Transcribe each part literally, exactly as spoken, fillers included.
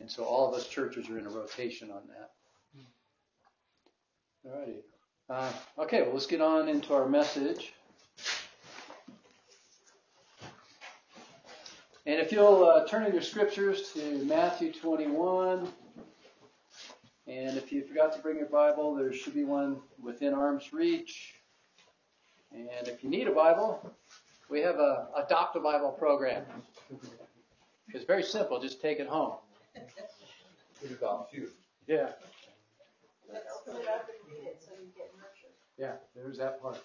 And so all of us churches are in a rotation on that. All righty. Uh, okay, well, let's get on into our message. And if you'll uh, turn in your scriptures to Matthew twenty-one, and if you forgot to bring your Bible, there should be one within arm's reach. And if you need a Bible, we have a Adopt a Bible program. It's very simple. Just take it home. Yeah. Yeah, there's that part.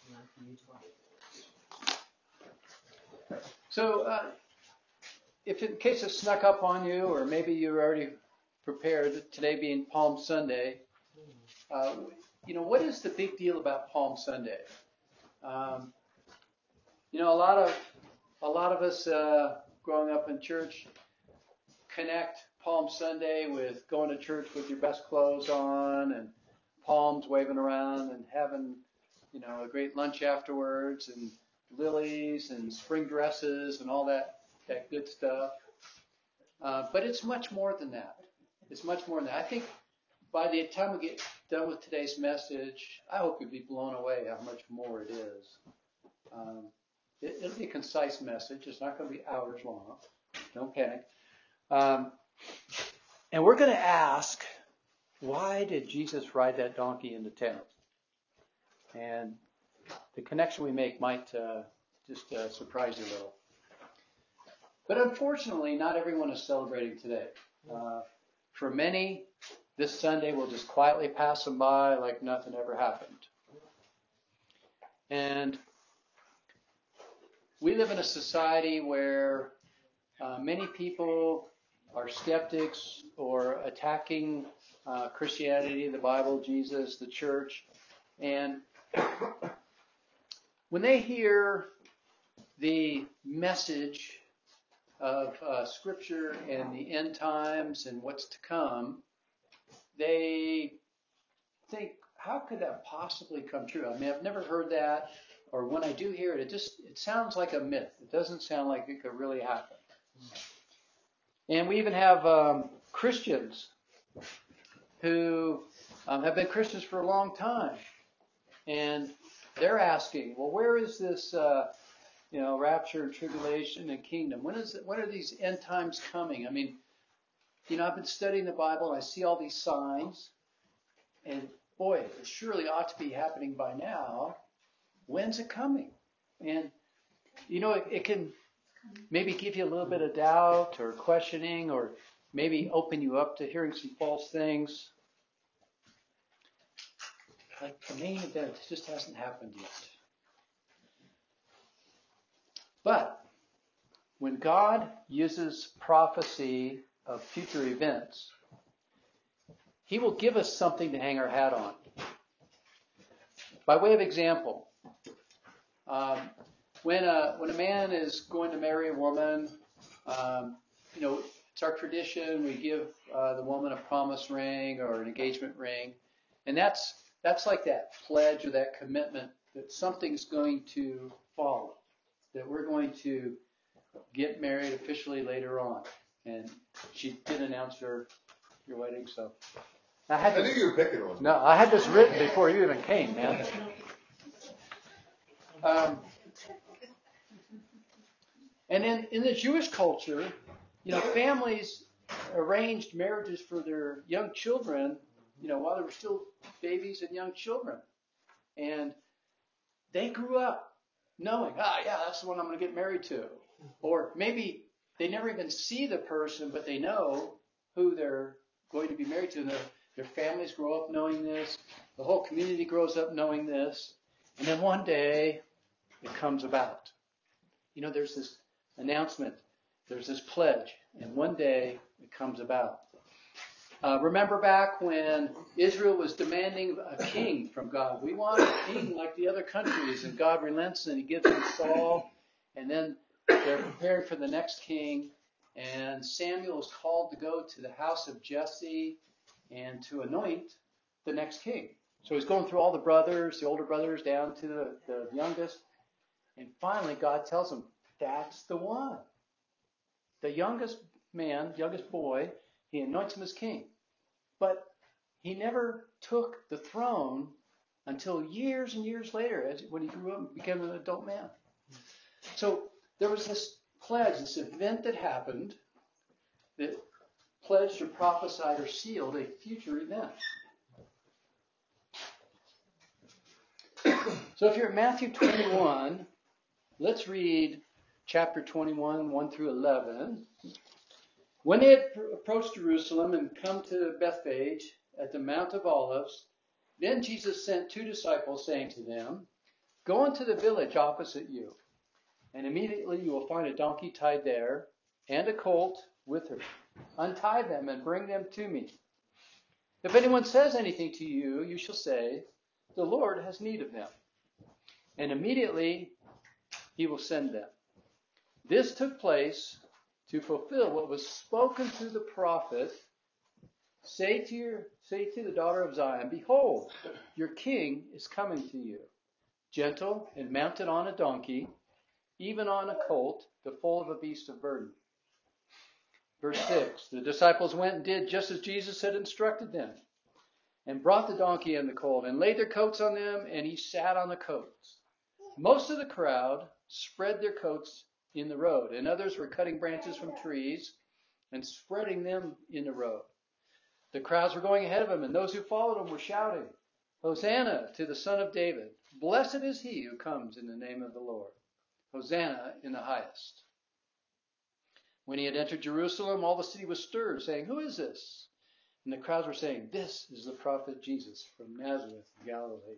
So, uh, if in case it snuck up on you, or maybe you're already prepared, today being Palm Sunday, uh, you know, what is the big deal about Palm Sunday? Um, you know, a lot of a lot of us uh, growing up in church connect Palm Sunday with going to church with your best clothes on and palms waving around and having, you know, a great lunch afterwards and lilies and spring dresses and all that that good stuff. Uh, but it's much more than that. It's much more than that. I think by the time we get done with today's message, I hope you'll be blown away how much more it is. Um, it, it'll be a concise message. It's not going to be hours long. Don't panic. Um, and we're going to ask, why did Jesus ride that donkey into town? And the connection we make might uh, just uh, surprise you a little. But unfortunately, not everyone is celebrating today. Uh, for many, this Sunday will just quietly pass them by like nothing ever happened. And we live in a society where uh, many people are skeptics or attacking uh, Christianity, the Bible, Jesus, the church. And when they hear the message of uh, Scripture and the end times and what's to come, they think, how could that possibly come true? I mean, I've never heard that, or when I do hear it, it just it sounds like a myth. It doesn't sound like it could really happen. And we even have um, Christians who um, have been Christians for a long time, and they're asking, well, where is this, uh, you know, rapture and tribulation and kingdom? When is it, when are these end times coming? I mean, you know, I've been studying the Bible, and I see all these signs, and boy, it surely ought to be happening by now. When's it coming? And, you know, it, it can maybe give you a little bit of doubt or questioning, or maybe open you up to hearing some false things. Like the main event just hasn't happened yet. But when God uses prophecy of future events, He will give us something to hang our hat on. By way of example, um, when a when a man is going to marry a woman, um, you know, it's our tradition. We give uh, the woman a promise ring or an engagement ring, and that's that's like that pledge or that commitment that something's going to follow, that we're going to get married officially later on. And she did announce your your wedding, so. I, had I this, knew you were picking on. No, I had this written before you even came, man. Um, and in, in the Jewish culture, you know, families arranged marriages for their young children, you know, while they were still babies and young children. And they grew up knowing, ah, yeah, that's the one I'm going to get married to. Or maybe they never even see the person, but they know who they're going to be married to. And their families grow up knowing this. The whole community grows up knowing this. And then one day, it comes about. You know, there's this announcement. There's this pledge. And one day, it comes about. Uh, remember back when Israel was demanding a king from God. We want a king like the other countries. And God relents and He gives them Saul. And then they're preparing for the next king. And Samuel is called to go to the house of Jesse and to anoint the next king. So he's going through all the brothers, the older brothers, down to the, the youngest. And finally, God tells him, that's the one. The youngest man, youngest boy, He anoints him as king. But he never took the throne until years and years later, as when he grew up and became an adult man. So there was this pledge, this event that happened that pledged or prophesied or sealed a future event. So if you're at Matthew twenty-one, let's read chapter twenty-one, one through eleven. When they had approached Jerusalem and come to Bethphage at the Mount of Olives, then Jesus sent two disciples, saying to them, "Go into the village opposite you, and immediately you will find a donkey tied there, and a colt with her. Untie them and bring them to me. If anyone says anything to you, you shall say, 'The Lord has need of them,' and immediately he will send them." This took place to fulfill what was spoken through the prophet. Say to your, say to the daughter of Zion, "Behold, your king is coming to you, gentle and mounted on a donkey, even on a colt, the foal of a beast of burden." Verse six, the disciples went and did just as Jesus had instructed them, and brought the donkey and the colt, and laid their coats on them, and he sat on the coats. Most of the crowd spread their coats in the road, and others were cutting branches from trees and spreading them in the road. The crowds were going ahead of him, and those who followed him were shouting, "Hosanna to the Son of David. Blessed is he who comes in the name of the Lord. Hosanna in the highest." When he had entered Jerusalem, all the city was stirred, saying, "Who is this?" And the crowds were saying, "This is the prophet Jesus from Nazareth, Galilee."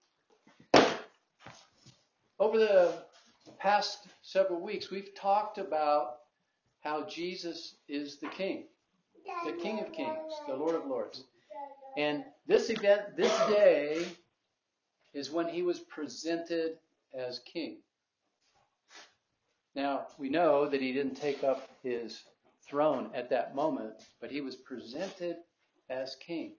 Over the past several weeks, we've talked about how Jesus is the King, the King of Kings, the Lord of Lords. And this event, this day, is when he was presented as king. Now, we know that he didn't take up his throne at that moment, but he was presented as king.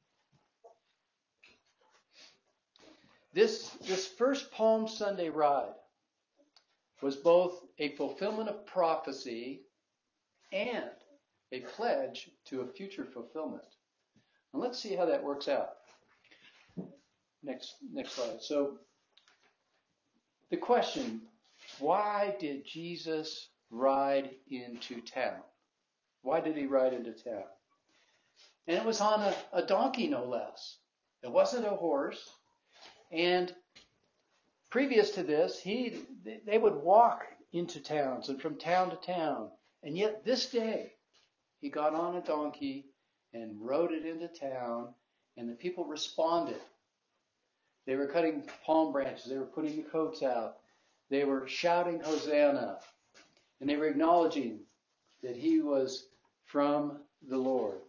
This, this first Palm Sunday ride was both a fulfillment of prophecy and a pledge to a future fulfillment. And let's see how that works out. Next, next slide. So, the question, why did Jesus ride into town? Why did he ride into town? And it was on a, a donkey, no less. It wasn't a horse. And previous to this, he they would walk into towns and from town to town. And yet this day, he got on a donkey and rode it into town, and the people responded. They were cutting palm branches. They were putting the coats out. They were shouting Hosanna. And they were acknowledging that he was from the Lord.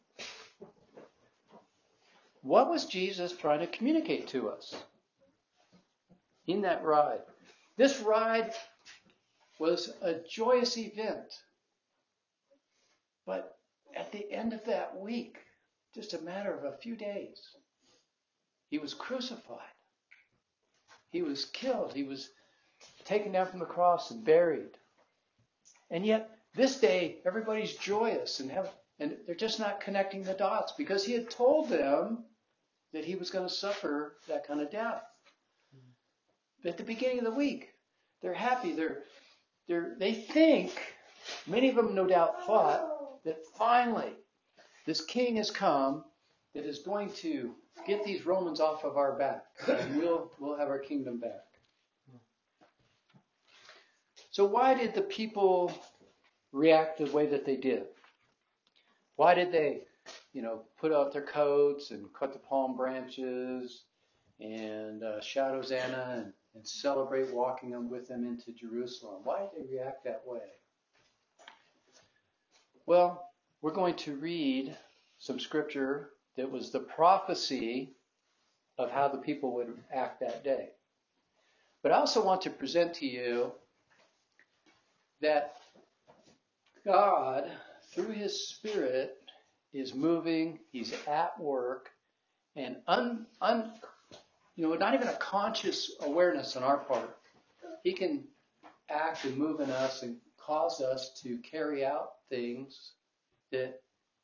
What was Jesus trying to communicate to us in that ride? This ride was a joyous event. But at the end of that week, just a matter of a few days, he was crucified. He was killed. He was taken down from the cross and buried. And yet, this day, everybody's joyous and have, and they're just not connecting the dots because he had told them that he was going to suffer that kind of death. At the beginning of the week, they're happy. They're, they're, they think, many of them no doubt thought, that finally this king has come that is going to get these Romans off of our back, and we'll, we'll have our kingdom back. So why did the people react the way that they did? Why did they, you know, put out their coats and cut the palm branches and uh, shout Hosanna and, and celebrate walking them with them into Jerusalem? Why did they react that way? Well, we're going to read some scripture that was the prophecy of how the people would act that day. But I also want to present to you that God, through his Spirit, is moving, he's at work, and un, un, you know, not even a conscious awareness on our part. He can act and move in us and cause us to carry out things that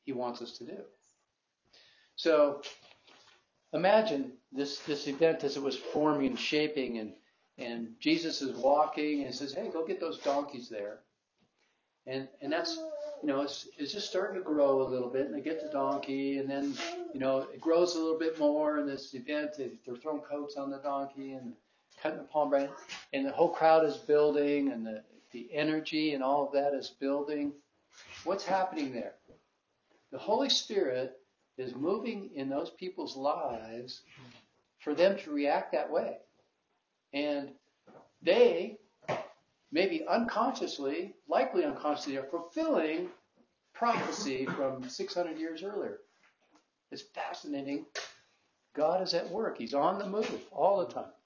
he wants us to do. So imagine this, this event as it was forming and shaping, and, and Jesus is walking and he says, hey, go get those donkeys there. And and that's, you know, it's, it's just starting to grow a little bit, and they get the donkey, and then, you know, it grows a little bit more in this event. They, they're throwing coats on the donkey and cutting the palm branch, and the whole crowd is building, and the, the energy and all of that is building. What's happening there? The Holy Spirit is moving in those people's lives for them to react that way. And they, maybe unconsciously, likely unconsciously, are fulfilling prophecy from six hundred years earlier. It's fascinating. God is at work. He's on the move all the time.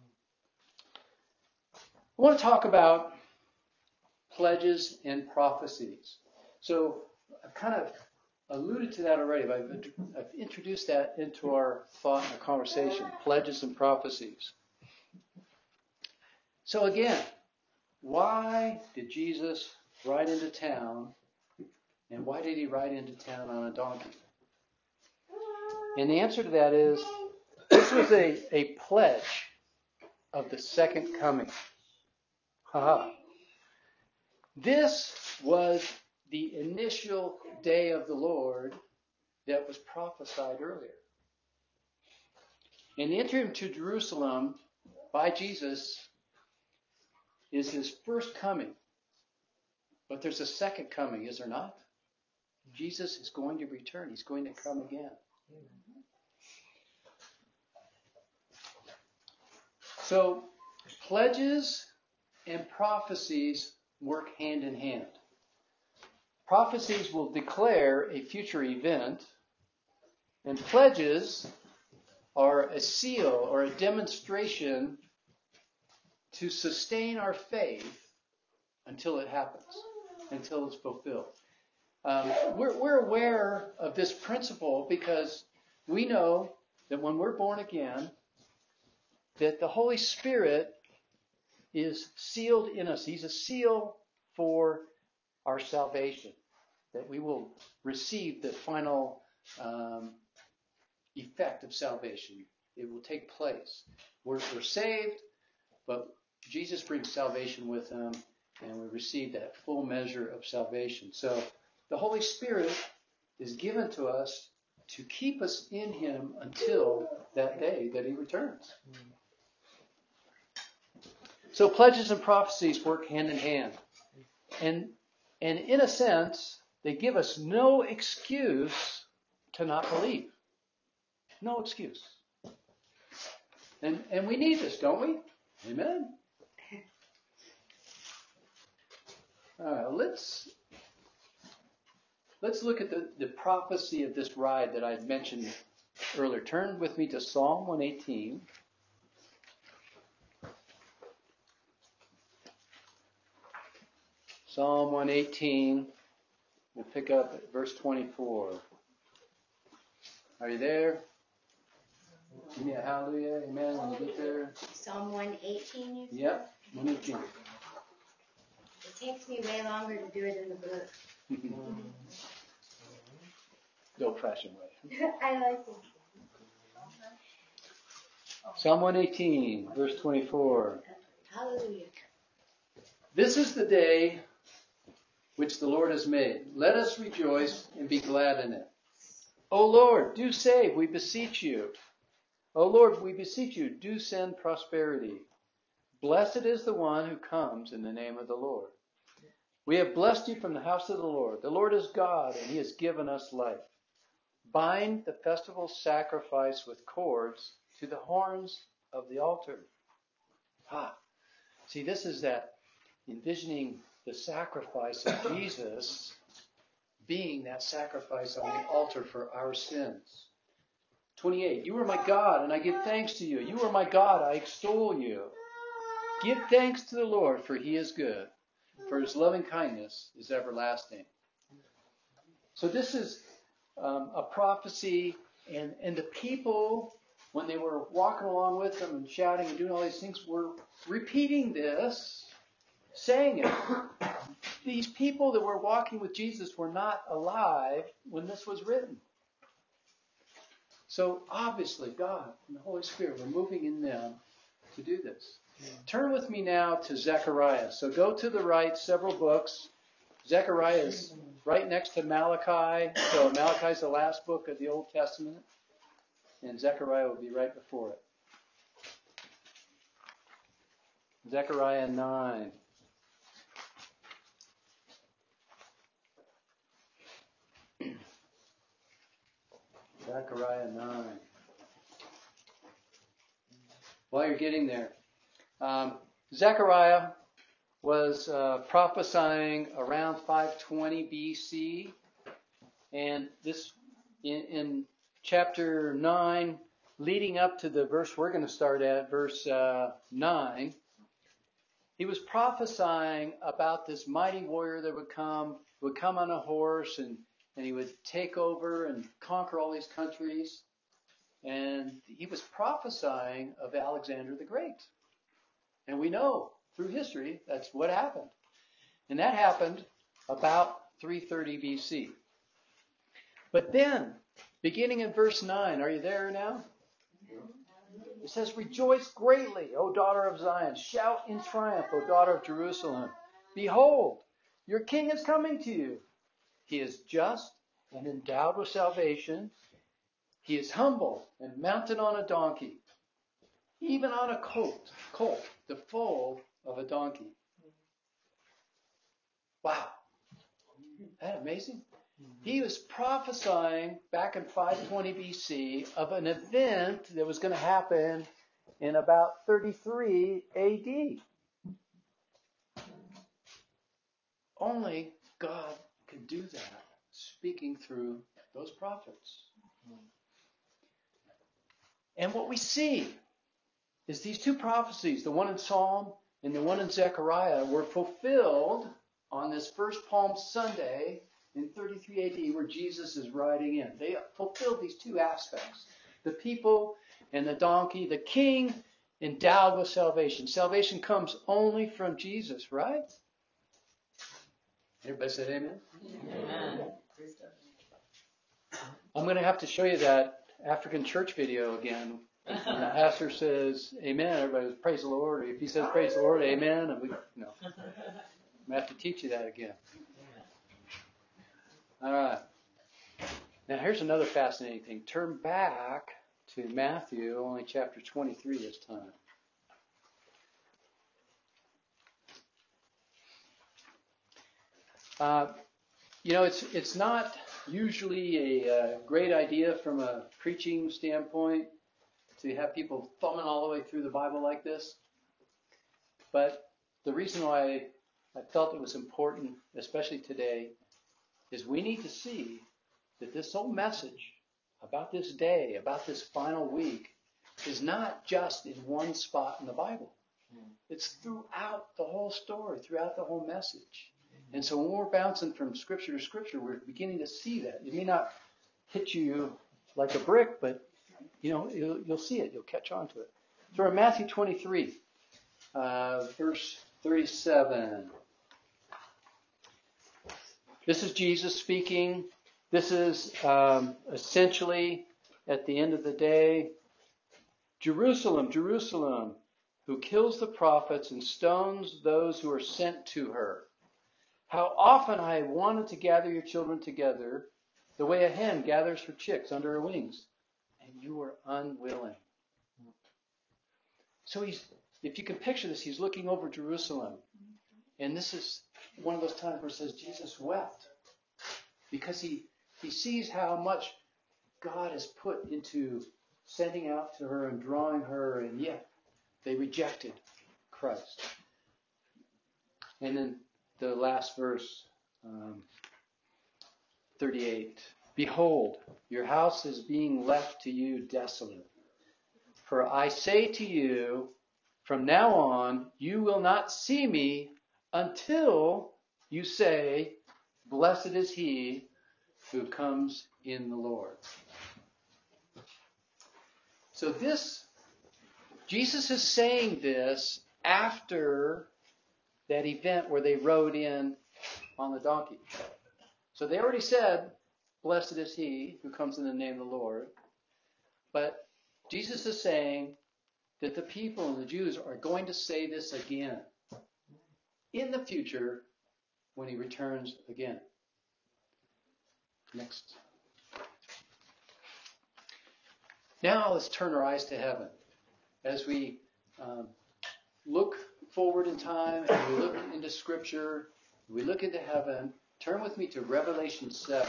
I want to talk about pledges and prophecies. So I've kind of alluded to that already, but I've, I've introduced that into our thought and our conversation, pledges and prophecies. So again, why did Jesus ride into town, and why did he ride into town on a donkey? And the answer to that is, this was a, a pledge of the second coming. Haha. This was the initial day of the Lord that was prophesied earlier. And the entry into Jerusalem by Jesus is his first coming. But there's a second coming, is there not? Jesus is going to return. He's going to come again. So, pledges and prophecies work hand in hand. Prophecies will declare a future event, and pledges are a seal or a demonstration to sustain our faith until it happens, until it's fulfilled. Um, we're, we're aware of this principle because we know that when we're born again, that the Holy Spirit is sealed in us. He's a seal for our salvation, that we will receive the final um, effect of salvation. It will take place. We're, we're saved, but Jesus brings salvation with him, and we receive that full measure of salvation. So the Holy Spirit is given to us to keep us in him until that day that he returns. So pledges and prophecies work hand in hand. And, and in a sense, they give us no excuse to not believe. No excuse. And, and we need this, don't we? Amen. All right, let's, let's look at the, the prophecy of this ride that I mentioned earlier. Turn with me to Psalm one eighteen. Psalm one eighteen, we'll pick up at verse twenty-four. Are you there? Give me a hallelujah, amen, when you get there. Psalm one eighteen, you said? Yep, one eighteen. It takes me way longer to do it in the book. The old-fashioned way. I like it. Psalm one eighteen, verse twenty-four. Hallelujah. This is the day which the Lord has made. Let us rejoice and be glad in it. O Lord, do save, we beseech you. O Lord, we beseech you, do send prosperity. Blessed is the one who comes in the name of the Lord. We have blessed you from the house of the Lord. The Lord is God, and he has given us life. Bind the festival sacrifice with cords to the horns of the altar. Ah, see, this is that envisioning the sacrifice of Jesus being that sacrifice on the altar for our sins. twenty-eight, you are my God, and I give thanks to you. You are my God, I extol you. Give thanks to the Lord, for he is good, for his loving kindness is everlasting. So this is um, a prophecy, and, and the people, when they were walking along with him and shouting and doing all these things, were repeating this, saying it. these people that were walking with Jesus were not alive when this was written. So obviously God and the Holy Spirit were moving in them to do this. Turn with me now to Zechariah. So go to the right several books. Zechariah is right next to Malachi. So Malachi is the last book of the Old Testament. And Zechariah will be right before it. Zechariah nine. Zechariah nine. While you're getting there, um, Zechariah was uh, prophesying around five twenty B C, and this in, in chapter nine, leading up to the verse we're going to start at, verse uh, nine, he was prophesying about this mighty warrior that would come, would come on a horse, and, and he would take over and conquer all these countries. And he was prophesying of Alexander the Great. And we know through history that's what happened. And that happened about three thirty B C. But then, beginning in verse nine, are you there now? It says, "Rejoice greatly, O daughter of Zion. Shout in triumph, O daughter of Jerusalem. Behold, your king is coming to you. He is just and endowed with salvation. He is humble and mounted on a donkey, even on a colt, colt, the foal of a donkey." Wow. Isn't that amazing? He was prophesying back in five twenty B C of an event that was going to happen in about thirty-three A D. Only God could do that, speaking through those prophets. And what we see is these two prophecies, the one in Psalm and the one in Zechariah, were fulfilled on this first Palm Sunday in thirty-three A D, where Jesus is riding in. They fulfilled these two aspects. The people and the donkey, the king endowed with salvation. Salvation comes only from Jesus, right? Everybody said amen? Amen. I'm going to have to show you that African church video again. When the pastor says amen, everybody says praise the Lord. Or if he says praise the Lord, amen. And we, you know, I'm going to have to teach you that again. All right. Now here's another fascinating thing. Turn back to Matthew, only chapter twenty-three this time. Uh, you know, it's it's not usually a, uh great idea from a preaching standpoint to have people thumbing all the way through the Bible like this. But the reason why I felt it was important, especially today, is we need to see that this whole message about this day, about this final week, is not just in one spot in the Bible. It's throughout the whole story, throughout the whole message. And so when we're bouncing from scripture to scripture, we're beginning to see that. It may not hit you like a brick, but you know, you'll, you'll see it. You'll catch on to it. So we're in Matthew twenty-three, uh, verse thirty-seven. This is Jesus speaking. This is um, essentially, at the end of the day, Jerusalem, Jerusalem, who kills the prophets and stones those who are sent to her. How often I wanted to gather your children together, the way a hen gathers her chicks under her wings, and you were unwilling. So he's, if you can picture this, he's looking over Jerusalem. And this is one of those times where it says Jesus wept. Because he, he sees how much God has put into sending out to her and drawing her, and yet they rejected Christ. And then the last verse, um, thirty-eight. Behold, your house is being left to you desolate. For I say to you, from now on, you will not see me until you say, blessed is he who comes in the Lord. So this, Jesus is saying this after that event where they rode in on the donkey. So they already said, blessed is he who comes in the name of the Lord. But Jesus is saying that the people and the Jews are going to say this again in the future when he returns again. Next. Now let's turn our eyes to heaven. As we um, look forward in time and we look into Scripture, we look into heaven, turn with me to Revelation seven.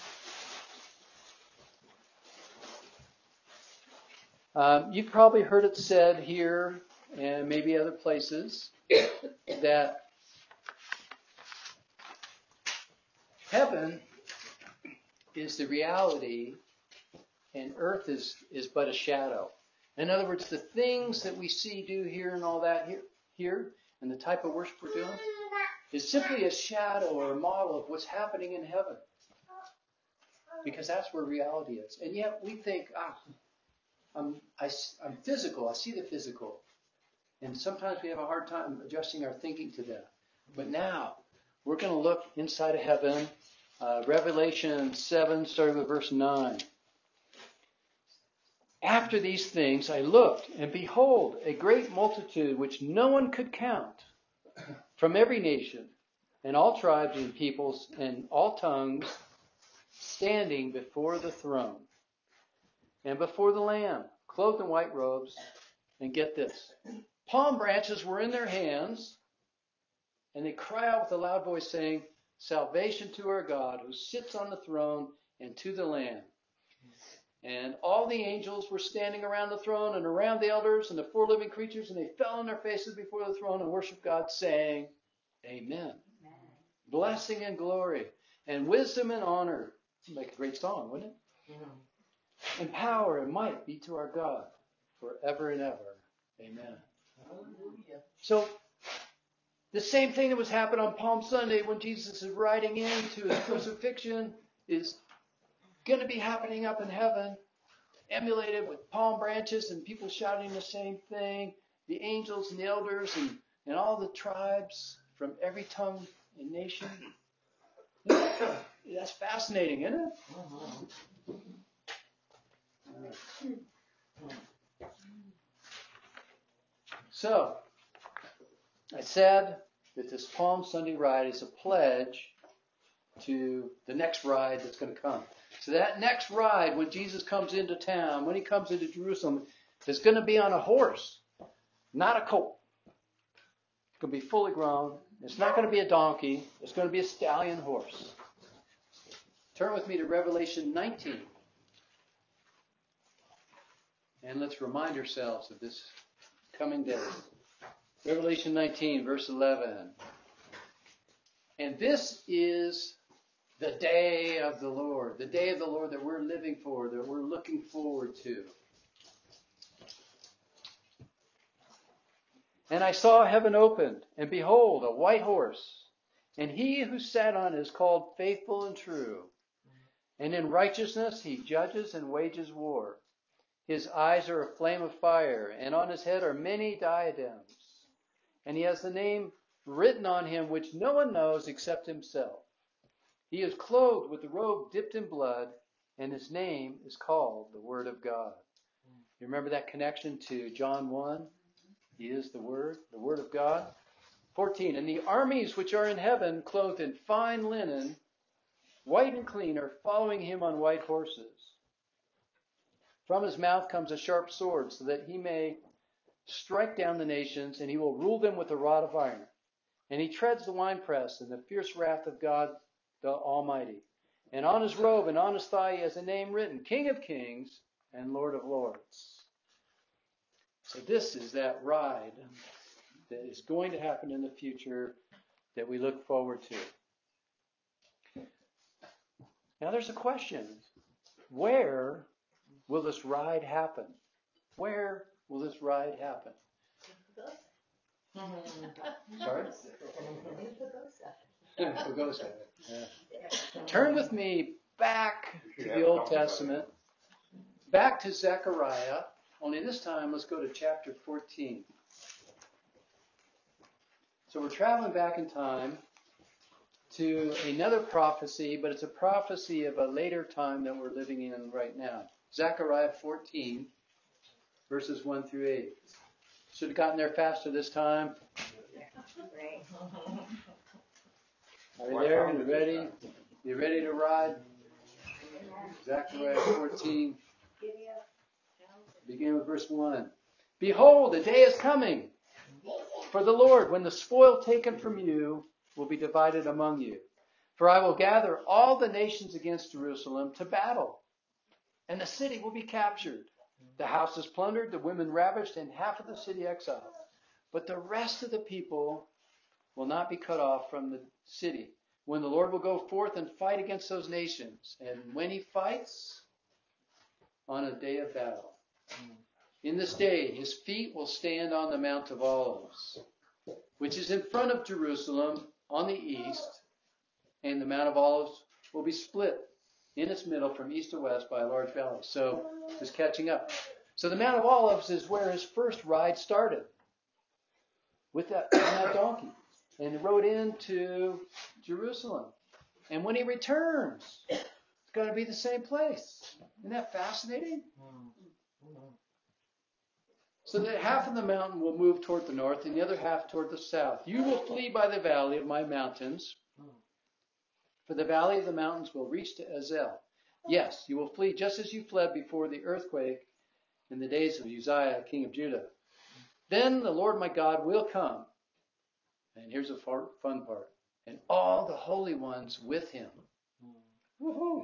Um, you've probably heard it said here and maybe other places that heaven is the reality and earth is, is but a shadow. In other words, the things that we see, do here, and all that here, here, and the type of worship we're doing is simply a shadow or a model of what's happening in heaven. Because that's where reality is. And yet we think, ah, I'm, I, I'm physical. I see the physical. And sometimes we have a hard time adjusting our thinking to that. But now, we're going to look inside of heaven. Uh, Revelation seven, starting with verse nine. After these things I looked, and behold, a great multitude which no one could count, from every nation, and all tribes and peoples, and all tongues, standing before the throne, and before the Lamb, clothed in white robes, and get this, palm branches were in their hands, and they cry out with a loud voice, saying, salvation to our God, who sits on the throne, and to the Lamb. And all the angels were standing around the throne and around the elders and the four living creatures, and they fell on their faces before the throne and worshiped God, saying, Amen. Amen. Blessing and glory and wisdom and honor. Make a great song, wouldn't it? Mm-hmm. And power and might be to our God forever and ever. Amen. Hallelujah. So, the same thing that was happening on Palm Sunday when Jesus is riding into his crucifixion is going to be happening up in heaven, emulated with palm branches and people shouting the same thing, the angels and the elders and, and all the tribes from every tongue and nation. That's fascinating, isn't it? So, I said that this Palm Sunday ride is a pledge to the next ride that's going to come. So that next ride, when Jesus comes into town, when he comes into Jerusalem, is going to be on a horse, not a colt. It's going to be fully grown. It's not going to be a donkey. It's going to be a stallion horse. Turn with me to Revelation nineteen. And let's remind ourselves of this coming day. Revelation nineteen, verse eleven. And this is the day of the Lord, the day of the Lord that we're living for, that we're looking forward to. And I saw heaven opened, and behold, a white horse, and he who sat on it is called Faithful and True. And in righteousness he judges and wages war. His eyes are a flame of fire, and on his head are many diadems. And he has the name written on him which no one knows except himself. He is clothed with a robe dipped in blood, and his name is called the Word of God. You remember that connection to John one? He is the Word, the Word of God. fourteen. And the armies which are in heaven, clothed in fine linen, white and clean, are following him on white horses. From his mouth comes a sharp sword, so that he may strike down the nations, and he will rule them with a rod of iron. And he treads the winepress in the fierce wrath of God the Almighty. And on his robe and on his thigh he has a name written, King of Kings and Lord of Lords. So this is that ride that is going to happen in the future that we look forward to. Now there's a question. Where will this ride happen? Where will this ride happen? Sorry? Pagosa. Yeah. Turn with me back to the Old Testament, back to Zechariah, only this time let's go to chapter fourteen. So we're traveling back in time, to another prophecy, but it's a prophecy of a later time that we're living in right now. Zechariah fourteen, verses one through eight. Should have gotten there faster this time. Are you there? You ready? You ready to ride? Zechariah fourteen. Begin with verse one. Behold, the day is coming for the Lord, when the spoil taken from you will be divided among you. For I will gather all the nations against Jerusalem to battle, and the city will be captured. The houses plundered, the women ravished, and half of the city exiled. But the rest of the people will not be cut off from the city, when the Lord will go forth and fight against those nations. And when he fights, on a day of battle. In this day, his feet will stand on the Mount of Olives, which is in front of Jerusalem on the east, and the Mount of Olives will be split in its middle from east to west by a large valley. So, just catching up. So the Mount of Olives is where his first ride started, with that, on that donkey, and he rode into Jerusalem. And when he returns, it's going to be the same place. Isn't that fascinating? So that half of the mountain will move toward the north and the other half toward the south. You will flee by the valley of my mountains, for the valley of the mountains will reach to Azel. Yes, you will flee just as you fled before the earthquake in the days of Uzziah, king of Judah. Then the Lord my God will come. And here's a fun part. And all the holy ones with him. Woohoo!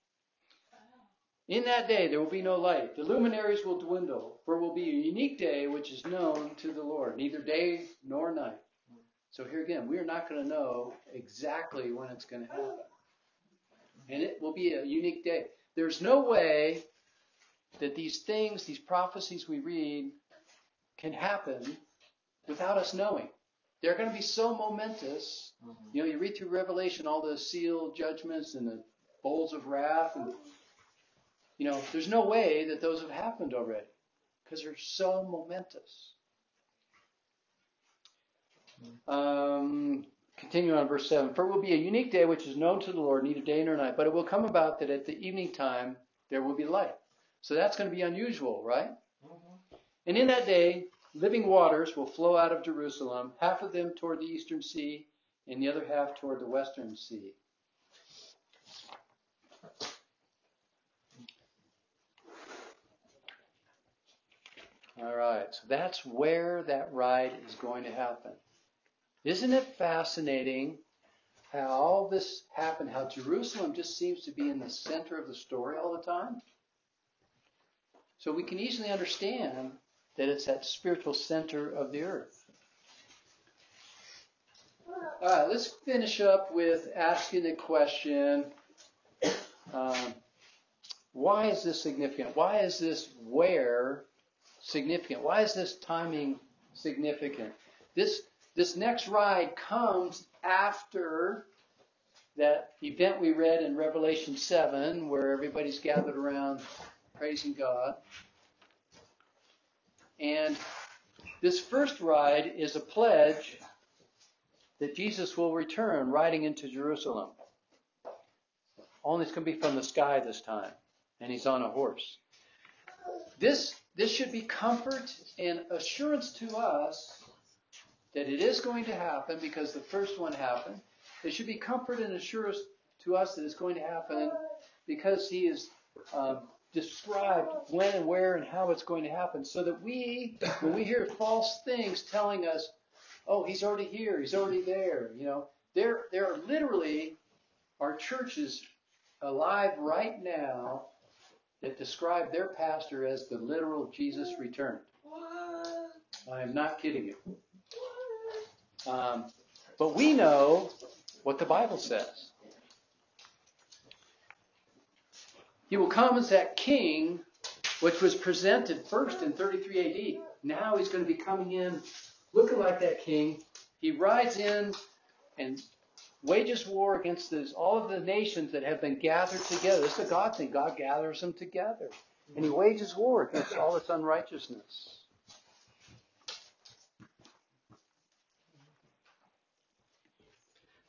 In that day there will be no light. The luminaries will dwindle, for it will be a unique day which is known to the Lord, neither day nor night. So here again, we are not going to know exactly when it's going to happen. And it will be a unique day. There's no way that these things, these prophecies we read, can happen without us knowing. They're going to be so momentous. You know, you read through Revelation, all the seal judgments and the bowls of wrath, and you know, there's no way that those have happened already because they're so momentous. Um, continue on verse seven. For it will be a unique day which is known to the Lord, neither day nor night, but it will come about that at the evening time there will be light. So that's going to be unusual, right? Mm-hmm. And in that day, living waters will flow out of Jerusalem, half of them toward the eastern sea and the other half toward the western sea. All right, so that's where that ride is going to happen. Isn't it fascinating how all this happened, how Jerusalem just seems to be in the center of the story all the time? So we can easily understand that it's that spiritual center of the earth. All right, let's finish up with asking the question, um, why is this significant? Why is this where significant? Why is this timing significant? This this next ride comes after that event we read in Revelation seven, where everybody's gathered around praising God. And this first ride is a pledge that Jesus will return riding into Jerusalem. Only it's going to be from the sky this time, and he's on a horse. This This should be comfort and assurance to us that it is going to happen because the first one happened. It should be comfort and assurance to us that it's going to happen because he has um, described when and where and how it's going to happen, so that we, when we hear false things telling us, oh, he's already here, he's already there, you know, there, there are literally are churches alive right now that describe their pastor as the literal Jesus returned. I'm not kidding you. Um, but we know what the Bible says. He will come as that king, which was presented first in thirty-three A D. Now he's going to be coming in looking like that king. He rides in and wages war against this, all of the nations that have been gathered together. This is a God thing. God gathers them together. And he wages war against all its unrighteousness.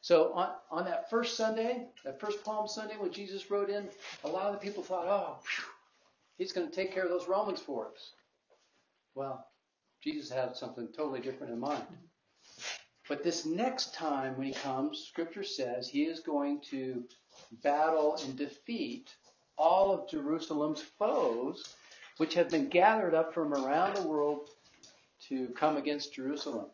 So on, on that first Sunday, that first Palm Sunday when Jesus rode in, a lot of the people thought, oh, phew, he's going to take care of those Romans for us. Well, Jesus had something totally different in mind. But this next time when he comes, Scripture says he is going to battle and defeat all of Jerusalem's foes, which have been gathered up from around the world to come against Jerusalem.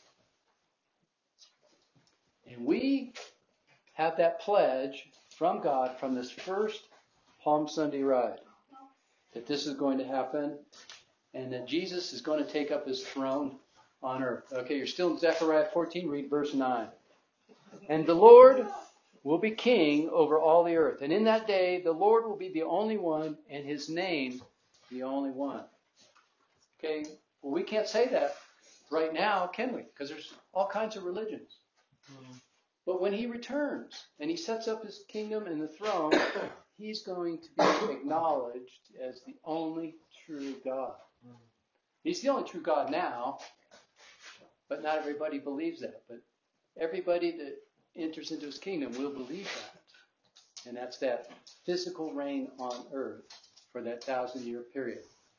And we have that pledge from God from this first Palm Sunday ride that this is going to happen and that Jesus is going to take up his throne on earth. Okay, you're still in Zechariah fourteen, read verse nine. And the Lord will be king over all the earth. And in that day, the Lord will be the only one and his name the only one. Okay, well, we can't say that right now, can we? Because there's all kinds of religions. Mm-hmm. But when he returns and he sets up his kingdom and the throne, he's going to be acknowledged as the only true God. Mm-hmm. He's the only true God now, but not everybody believes that. But everybody that enters into his kingdom will believe that. And that's that physical reign on earth for that thousand-year period.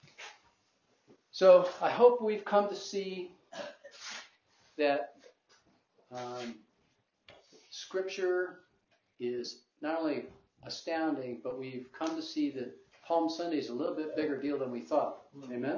So I hope we've come to see that um, Scripture is not only astounding, but we've come to see that Palm Sunday is a little bit bigger deal than we thought. Amen?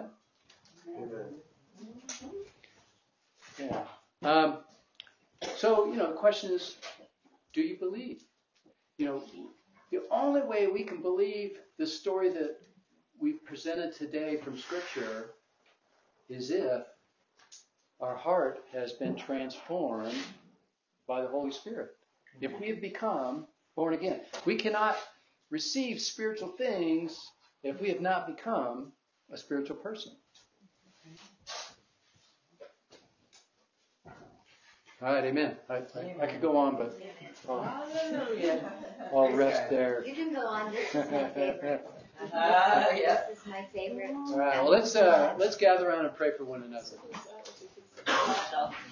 Amen. Yeah. Um, so, you know, the question is, do you believe? You know, the only way we can believe the story that we've presented today from Scripture is if our heart has been transformed by the Holy Spirit. If we have become born again. We cannot receive spiritual things if we have not become a spiritual person. All right, amen. I, I, I could go on, but I'll, I'll rest there. You can go on. This is my favorite. Uh, yeah. This is my favorite. All right, well, let's uh, let's gather around and pray for one another.